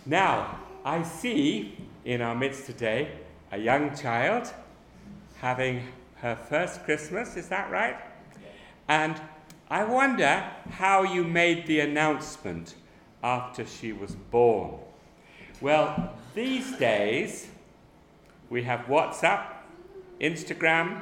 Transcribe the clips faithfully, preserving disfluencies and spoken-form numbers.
Now, I see in our midst today a young child having her first Christmas, is that right? And I wonder how you made the announcement after she was born. Well, these days we have WhatsApp, Instagram,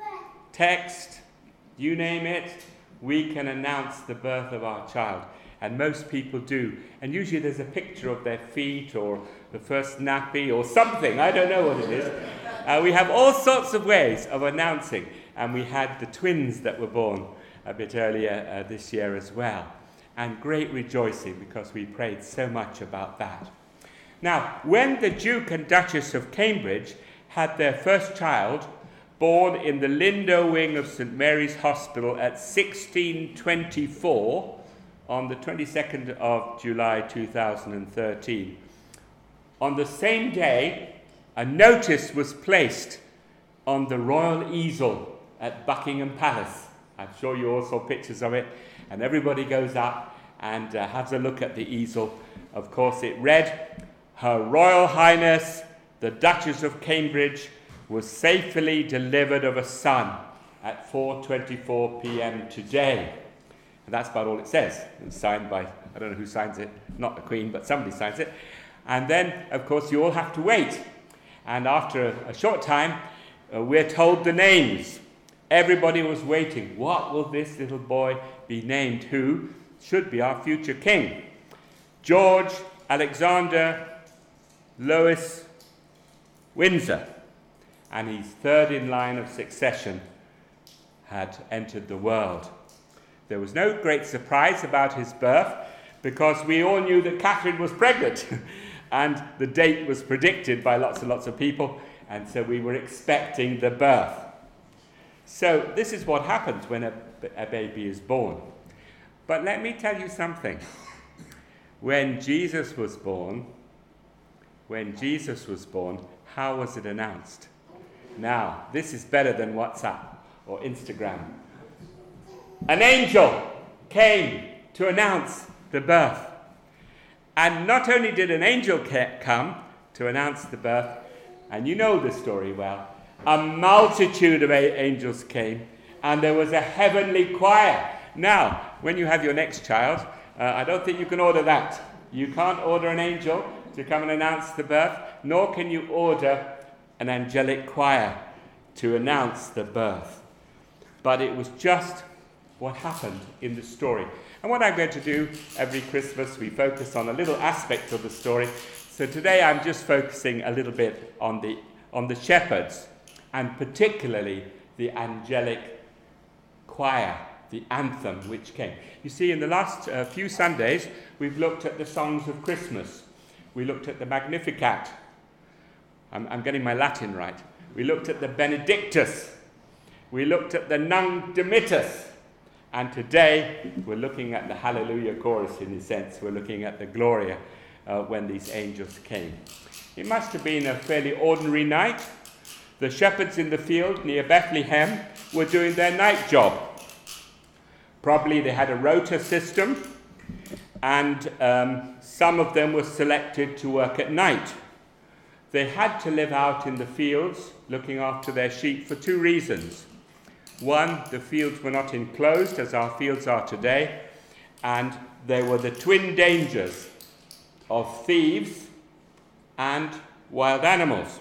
text, you name it, we can announce the birth of our child. And most people do. And usually there's a picture of their feet or the first nappy or something. I don't know what it is. Uh, we have all sorts of ways of announcing. And we had the twins that were born a bit earlier uh, this year as well. And great rejoicing because we prayed so much about that. Now, when the Duke and Duchess of Cambridge had their first child, born in the Lindo wing of St Mary's Hospital at sixteen twenty-four, on the twenty-second of July two thousand thirteen. On the same day, a notice was placed on the royal easel at Buckingham Palace. I'm sure you all saw pictures of it, and everybody goes up and uh, has a look at the easel. Of course, it read, Her Royal Highness, the Duchess of Cambridge, was safely delivered of a son at four twenty-four p.m. today. And that's about all it says. It's signed by, I don't know who signs it, not the Queen, but somebody signs it. And then, of course, you all have to wait. And after a, a short time, uh, we're told the names. Everybody was waiting. What will this little boy be named? Who should be our future king? George Alexander Louis Windsor. And his third in line of succession had entered the world. There was no great surprise about his birth because we all knew that Catherine was pregnant and the date was predicted by lots and lots of people, and so we were expecting the birth. So this is what happens when a, a baby is born. But let me tell you something. When Jesus was born, when Jesus was born, how was it announced? Now, this is better than WhatsApp or Instagram. An angel came to announce the birth. And not only did an angel ca- come to announce the birth, and you know the story well, a multitude of a- angels came, and there was a heavenly choir. Now, when you have your next child, uh, I don't think you can order that. You can't order an angel to come and announce the birth, nor can you order an angelic choir to announce the birth. But it was just what happened in the story. And what I'm going to do every Christmas, we focus on a little aspect of the story. So today I'm just focusing a little bit on the on the shepherds, and particularly the angelic choir, the anthem which came. You see, in the last uh, few Sundays, we've looked at the songs of Christmas. We looked at the Magnificat. I'm, I'm getting my Latin right. We looked at the Benedictus. We looked at the Nunc Dimittis. And today, we're looking at the Hallelujah chorus in a sense. We're looking at the Gloria uh, when these angels came. It must have been a fairly ordinary night. The shepherds in the field near Bethlehem were doing their night job. Probably they had a rota system, and um, some of them were selected to work at night. They had to live out in the fields, looking after their sheep for two reasons. One, the fields were not enclosed as our fields are today, and there were the twin dangers of thieves and wild animals,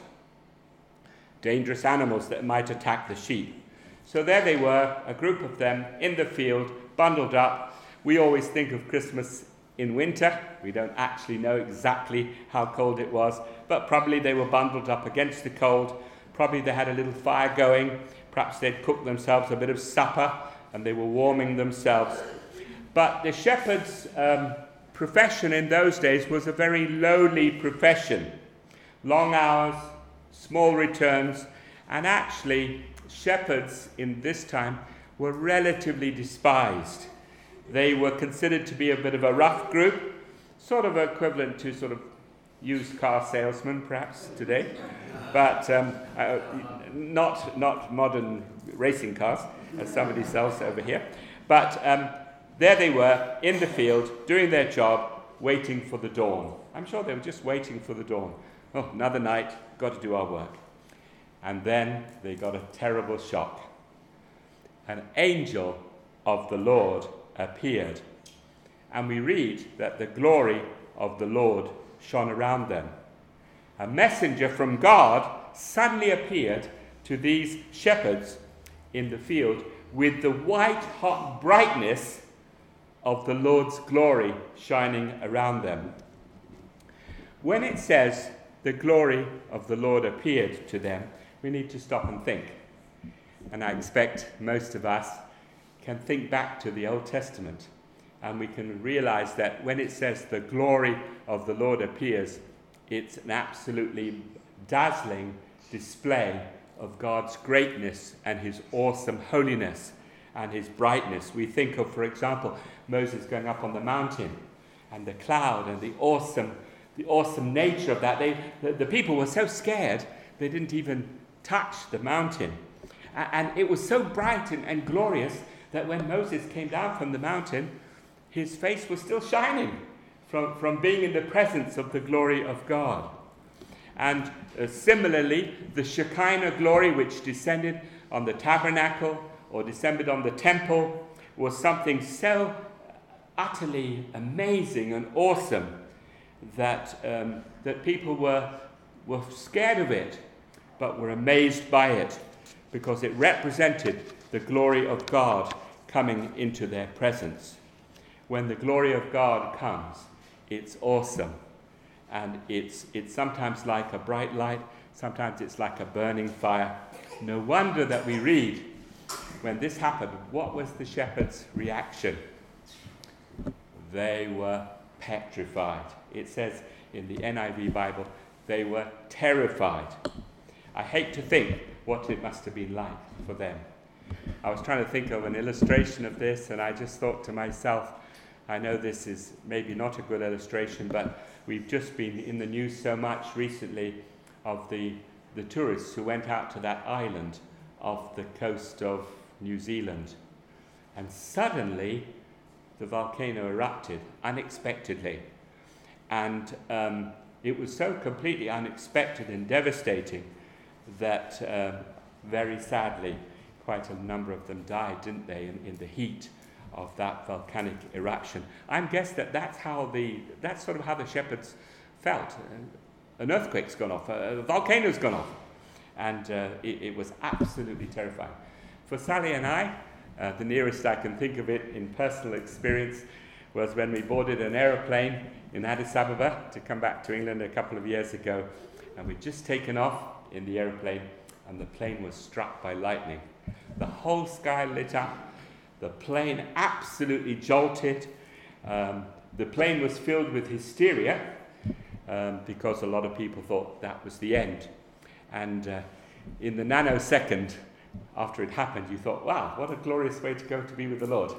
dangerous animals that might attack the sheep. So there they were, a group of them in the field, bundled up. We always think of Christmas in winter. We don't actually know exactly how cold it was, but probably they were bundled up against the cold. Probably they had a little fire going. Perhaps they'd cooked themselves a bit of supper and they were warming themselves. But the shepherd's um, profession in those days was a very lowly profession. Long hours, small returns, and actually shepherds in this time were relatively despised. They were considered to be a bit of a rough group, sort of equivalent to sort of used car salesmen perhaps today, but um, uh, not not modern racing cars, as somebody sells over here. But um, there they were in the field doing their job, waiting for the dawn. I'm sure they were just waiting for the dawn. Oh, another night, got to do our work. And then they got a terrible shock. An angel of the Lord appeared. And we read that the glory of the Lord shone around them. A messenger from God suddenly appeared to these shepherds in the field with the white-hot brightness of the Lord's glory shining around them. When it says the glory of the Lord appeared to them, we need to stop and think. And I expect most of us can think back to the Old Testament, and we can realize that when it says the glory of the Lord appears, it's an absolutely dazzling display of God's greatness and his awesome holiness and his brightness. We think of, for example, Moses going up on the mountain and the cloud and the awesome the awesome nature of that. They, the, the people were so scared they didn't even touch the mountain. And, and it was so bright and, and glorious that when Moses came down from the mountain, his face was still shining from, from being in the presence of the glory of God. And uh, similarly, the Shekinah glory which descended on the tabernacle or descended on the temple was something so utterly amazing and awesome that um, that people were were scared of it, but were amazed by it, because it represented the glory of God coming into their presence. When the glory of God comes, it's awesome. And it's it's sometimes like a bright light, sometimes it's like a burning fire. No wonder that we read, when this happened, what was the shepherds' reaction? They were petrified. It says in the N I V Bible, they were terrified. I hate to think what it must have been like for them. I was trying to think of an illustration of this, and I just thought to myself, I know this is maybe not a good illustration, but we've just been in the news so much recently of the, the tourists who went out to that island off the coast of New Zealand. And suddenly, the volcano erupted unexpectedly. And um, it was so completely unexpected and devastating that uh, very sadly, quite a number of them died, didn't they, in, in the heat of that volcanic eruption. I'm guessing that that's how the that's sort of how the shepherds felt. Uh, an earthquake's gone off, a, a volcano's gone off, and uh, it, it was absolutely terrifying. For Sally and I, uh, the nearest I can think of it in personal experience was when we boarded an aeroplane in Addis Ababa to come back to England a couple of years ago, and we'd just taken off in the aeroplane, and the plane was struck by lightning. The whole sky lit up. The plane absolutely jolted. Um, the plane was filled with hysteria um, because a lot of people thought that was the end. And uh, in the nanosecond after it happened, you thought, wow, what a glorious way to go to be with the Lord.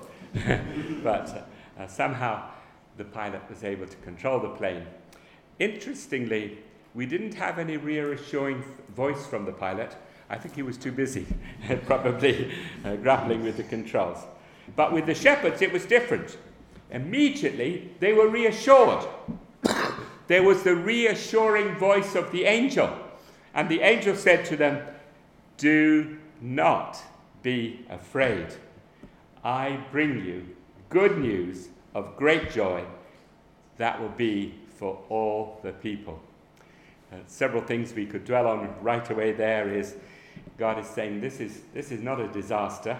But uh, uh, somehow the pilot was able to control the plane. Interestingly, we didn't have any reassuring voice from the pilot. I think he was too busy, probably uh, grappling with the controls. But with the shepherds, it was different. Immediately, they were reassured. There was the reassuring voice of the angel. And the angel said to them, "Do not be afraid. I bring you good news of great joy that will be for all the people." Uh, several things we could dwell on right away there is God is saying this is this is not a disaster.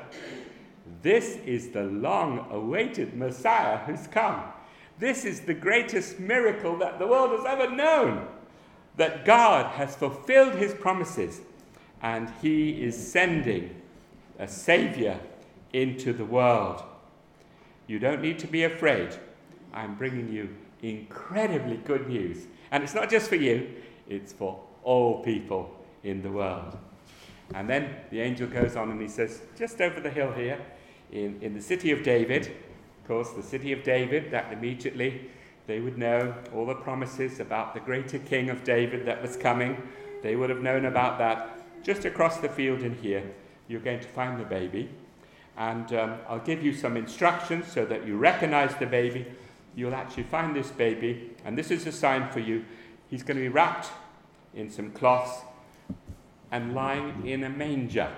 This is the long-awaited Messiah who's come. This is the greatest miracle that the world has ever known, that God has fulfilled his promises and he is sending a Savior into the world. You don't need to be afraid. I'm bringing you incredibly good news. And it's not just for you, it's for all people in the world. And then the angel goes on and he says, just over the hill here, in, in the city of David, of course, the city of David, that immediately they would know all the promises about the greater king of David that was coming. They would have known about that. Just across the field in here, you're going to find the baby. And um, I'll give you some instructions so that you recognize the baby. you'll actually find this baby, and this is a sign for you. He's going to be wrapped in some cloths and lying in a manger.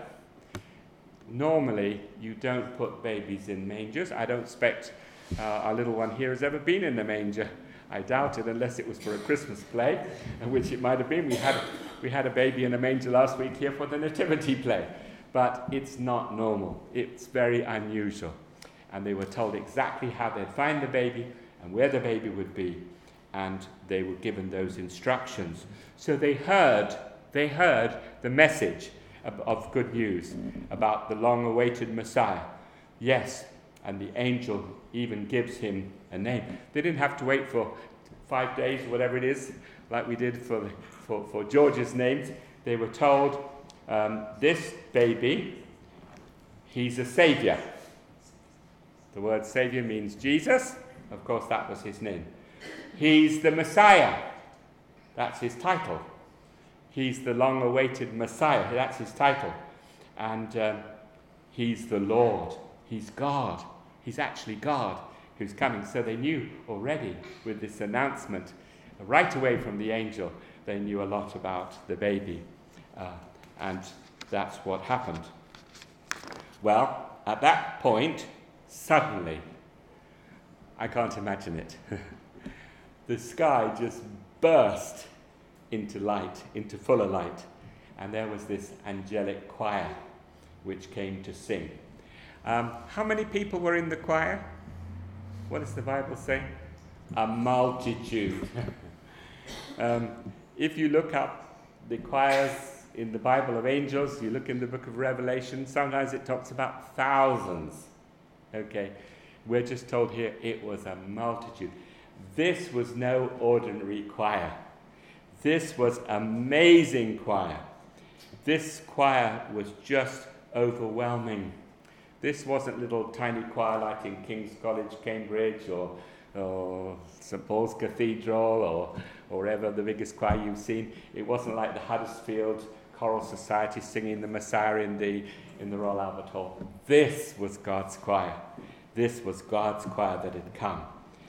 Normally, you don't put babies in mangers. I don't expect uh, our little one here has ever been in a manger. I doubt it, unless it was for a Christmas play, which it might have been. We had, we had a baby in a manger last week here for the nativity play. But it's not normal. It's very unusual. And they were told exactly how they'd find the baby and where the baby would be. And they were given those instructions. So they heard, they heard the message of, of good news about the long-awaited Messiah. Yes, and the angel even gives him a name. They didn't have to wait for five days or whatever it is, like we did for, for, for George's names. They were told, um, this baby, he's a saviour. The word saviour means Jesus. Of course, that was his name. He's the Messiah. That's his title. He's the long-awaited Messiah. That's his title. And um, he's the Lord. He's God. He's actually God who's coming. So they knew already with this announcement, right away from the angel, they knew a lot about the baby. Uh, and that's what happened. Well, at that point, suddenly, I can't imagine it, the sky just burst into light, into fuller light. And there was this angelic choir which came to sing. Um, how many people were in the choir? What does the Bible say? A multitude. um, if you look up the choirs in the Bible of angels, you look in the book of Revelation, sometimes it talks about thousands. Okay, we're just told here it was a multitude. This was no ordinary choir. This was amazing choir. This choir was just overwhelming. This wasn't little tiny choir like in King's College, Cambridge, or, or Saint Paul's Cathedral, or, or wherever the biggest choir you've seen. It wasn't like the Huddersfield Choral Society singing the Messiah in the, in the Royal Albert Hall. This was God's choir. This was God's choir that had come.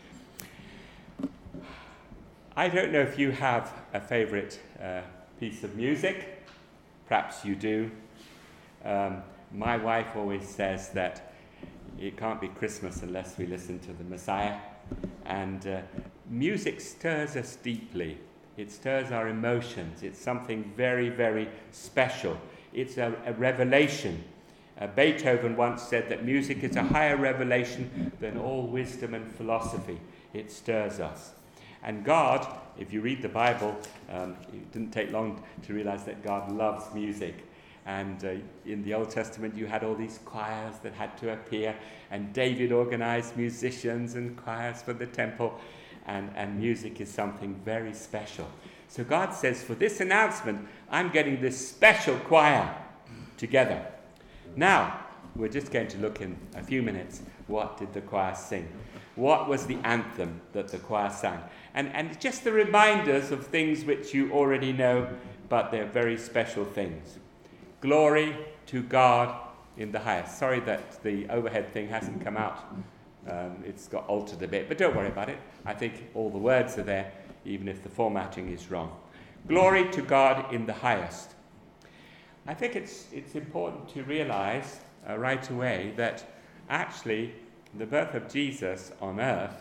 I don't know if you have a favourite uh, piece of music. Perhaps you do. Um, my wife always says that it can't be Christmas unless we listen to the Messiah. And uh, music stirs us deeply. It stirs our emotions. It's something very, very special. It's a, a revelation. Uh, Beethoven once said that music is a higher revelation than all wisdom and philosophy. It stirs us. And God, if you read the Bible, um, it didn't take long to realize that God loves music. And uh, in the Old Testament, you had all these choirs that had to appear, and David organized musicians and choirs for the temple, and, and music is something very special. So God says, for this announcement, I'm getting this special choir together. Now, we're just going to look in a few minutes, what did the choir sing? What was the anthem that the choir sang? And, and just the reminders of things which you already know, but they're very special things. Glory to God in the highest. Sorry that the overhead thing hasn't come out. Um, it's got altered a bit, but don't worry about it. I think all the words are there, even if the formatting is wrong. Glory to God in the highest. I think it's, it's important to realize uh, right away that actually the birth of Jesus on earth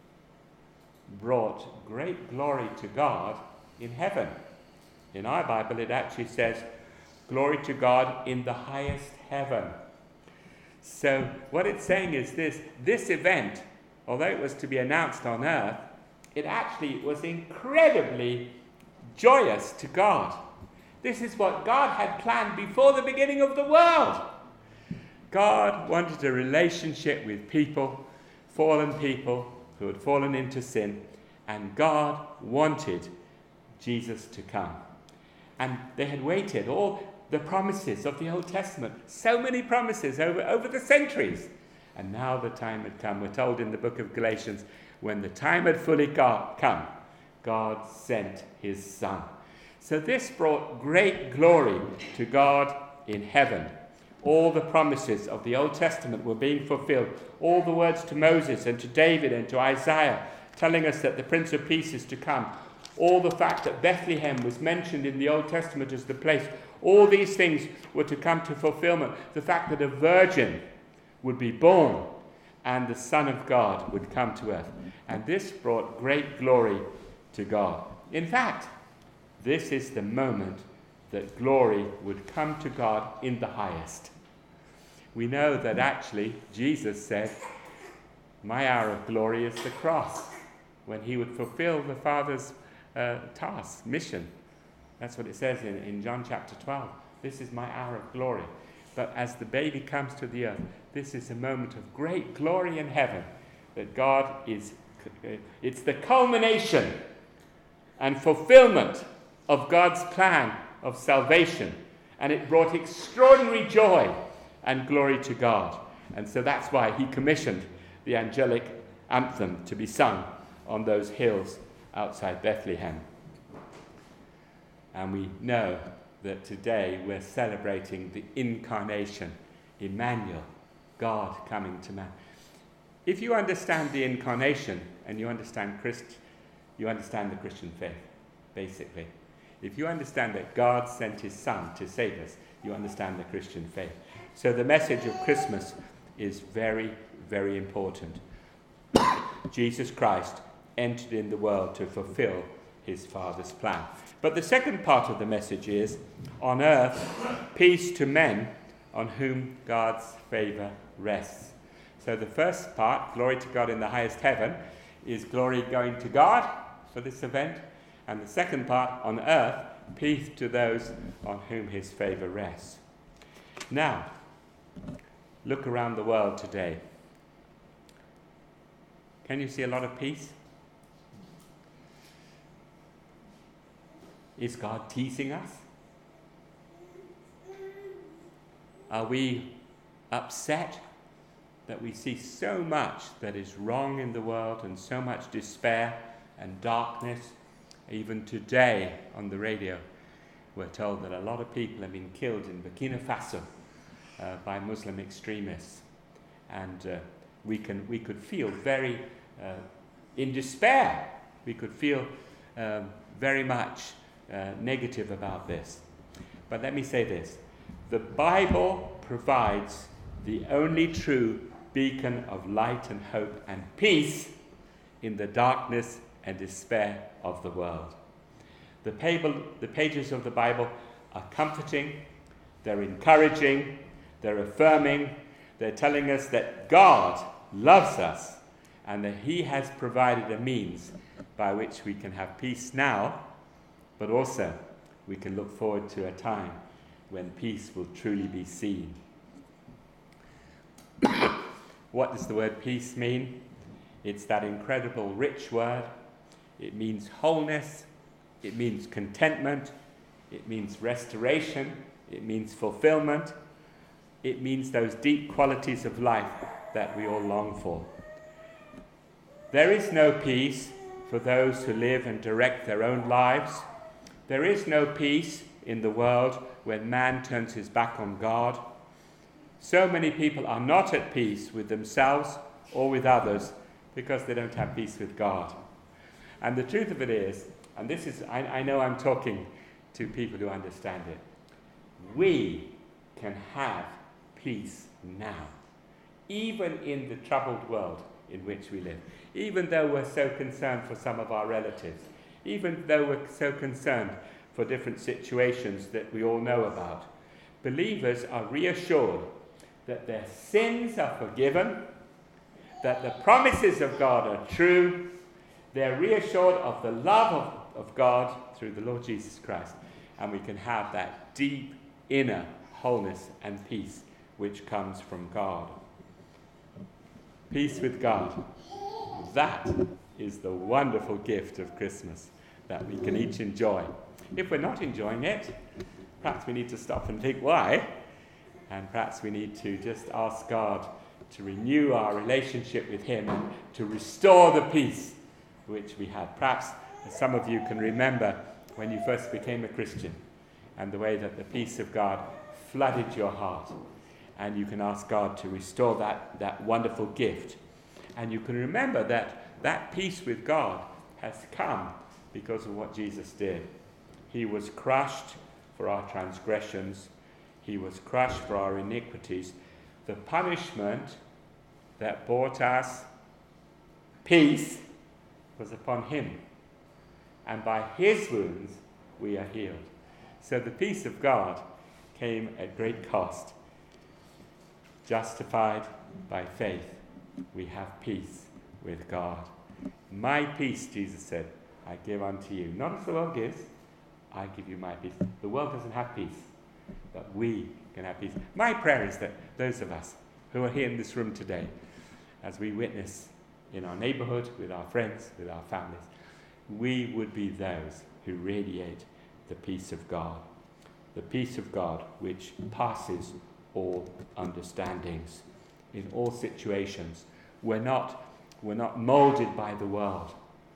brought great glory to God in heaven. In our Bible, it actually says, glory to God in the highest heaven. So what it's saying is this, this event, although it was to be announced on earth, it actually was incredibly joyous to God. This is what God had planned before the beginning of the world. God wanted a relationship with people, fallen people who had fallen into sin, and God wanted Jesus to come. And they had waited, all the promises of the Old Testament, so many promises over, over the centuries. And now the time had come. We're told in the book of Galatians, when the time had fully got, come, God sent his Son. So this brought great glory to God in heaven. All the promises of the Old Testament were being fulfilled. All the words to Moses and to David and to Isaiah telling us that the Prince of Peace is to come. All the fact that Bethlehem was mentioned in the Old Testament as the place. All these things were to come to fulfillment. The fact that a virgin would be born and the Son of God would come to earth. And this brought great glory to God. In fact, this is the moment that glory would come to God in the highest. We know that actually Jesus said, my hour of glory is the cross, when he would fulfill the Father's uh, task, mission. That's what it says in, in John chapter twelve. This is my hour of glory. But as the baby comes to the earth, this is a moment of great glory in heaven, that God is, it's the culmination and fulfillment of God's plan of salvation. And it brought extraordinary joy and glory to God. And so that's why he commissioned the angelic anthem to be sung on those hills outside Bethlehem. And we know that today we're celebrating the incarnation, Emmanuel, God coming to man. If you understand the incarnation and you understand Christ, you understand the Christian faith, basically. If you understand that God sent his Son to save us, you understand the Christian faith. So the message of Christmas is very, very important. Jesus Christ entered in the world to fulfill his Father's plan. But the second part of the message is, on earth, peace to men on whom God's favour rests. So the first part, glory to God in the highest heaven, is glory going to God for this event. And the second part, on earth, peace to those on whom his favour rests. Now, look around the world today. Can you see a lot of peace? Is God teasing us? Are we upset that we see so much that is wrong in the world and so much despair and darkness? Even today on the radio, we're told that a lot of people have been killed in Burkina Faso uh, by Muslim extremists. And uh, we can we could feel very uh, in despair. We could feel um, very much uh, negative about this. But let me say this. The Bible provides the only true beacon of light and hope and peace in the darkness and despair of the world. The, pable, the pages of the Bible are comforting, they're encouraging, they're affirming, they're telling us that God loves us and that he has provided a means by which we can have peace now, but also we can look forward to a time when peace will truly be seen. What does the word peace mean? It's that incredible rich word. It means wholeness, it means contentment, it means restoration, it means fulfillment, it means those deep qualities of life that we all long for. There is no peace for those who live and direct their own lives. There is no peace in the world when man turns his back on God. So many people are not at peace with themselves or with others because they don't have peace with God. And the truth of it is, and this is, I, I know I'm talking to people who understand it, we can have peace now, even in the troubled world in which we live, even though we're so concerned for some of our relatives, even though we're so concerned for different situations that we all know about. Believers are reassured that their sins are forgiven, that the promises of God are true. They're reassured of the love of, of God through the Lord Jesus Christ. And we can have that deep inner wholeness and peace which comes from God. Peace with God. That is the wonderful gift of Christmas that we can each enjoy. If we're not enjoying it, perhaps we need to stop and think why. And perhaps we need to just ask God to renew our relationship with him and to restore the peace which we had. Perhaps some of you can remember when you first became a Christian and the way that the peace of God flooded your heart. and you can ask God to restore that, that wonderful gift. And you can remember that that peace with God has come because of what Jesus did. He was crushed for our transgressions. He was crushed for our iniquities. The punishment that brought us peace was upon him. And by his wounds we are healed. So the peace of God came at great cost. Justified by faith, we have peace with God. My peace, Jesus said, I give unto you. Not as the world gives, I give you my peace. The world doesn't have peace, but we can have peace. My prayer is that those of us who are here in this room today, as we witness in our neighborhood, with our friends, with our families, we would be those who radiate the peace of God. The peace of God which passes all understandings. In all situations, we're not, we're not molded by the world.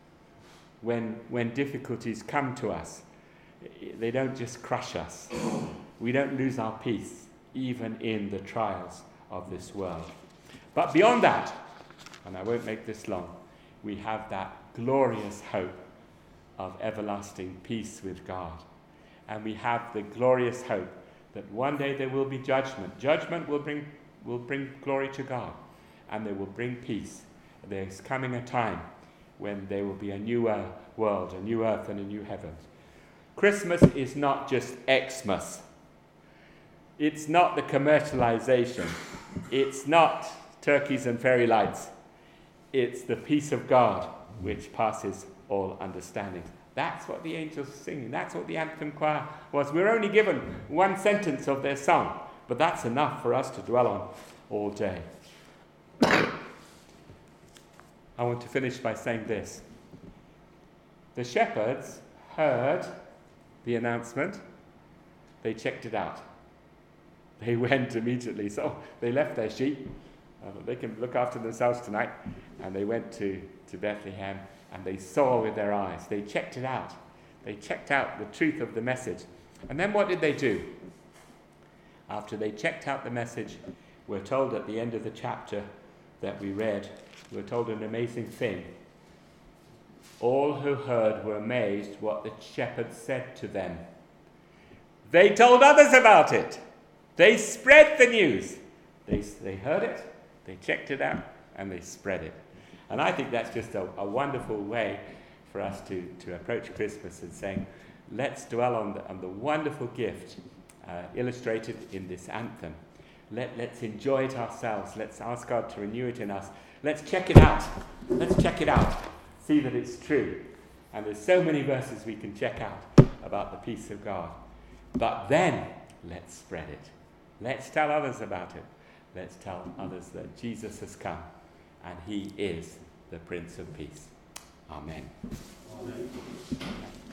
When, when difficulties come to us, they don't just crush us. We don't lose our peace, even in the trials of this world. But beyond that, and I won't make this long, we have that glorious hope of everlasting peace with God. And we have the glorious hope that one day there will be judgment. Judgment will bring, will bring glory to God, and they will bring peace. There's coming a time when there will be a new uh, world, a new earth, and a new heaven. Christmas is not just Xmas. It's not the commercialization. It's not turkeys and fairy lights. It's the peace of God which passes all understanding. That's what the angels are singing. That's what the anthem choir was. We're only given one sentence of their song, but that's enough for us to dwell on all day. I want to finish by saying this. The shepherds heard the announcement. They checked it out. They went immediately. So they left their sheep. Uh, they can look after themselves tonight. And they went to, to Bethlehem, and they saw with their eyes. They checked it out. They checked out the truth of the message. And then what did they do? After they checked out the message, we're told at the end of the chapter that we read, we're told an amazing thing. All who heard were amazed what the shepherds said to them. They told others about it. They spread the news. They, they heard it, they checked it out, and they spread it. And I think that's just a, a wonderful way for us to, to approach Christmas and saying, let's dwell on the, on the wonderful gift uh, illustrated in this anthem. Let, let's enjoy it ourselves. Let's ask God to renew it in us. Let's check it out. Let's check it out. See that it's true. And there's so many verses we can check out about the peace of God. But then, let's spread it. Let's tell others about it. Let's tell others that Jesus has come and he is the Prince of Peace. Amen. Amen.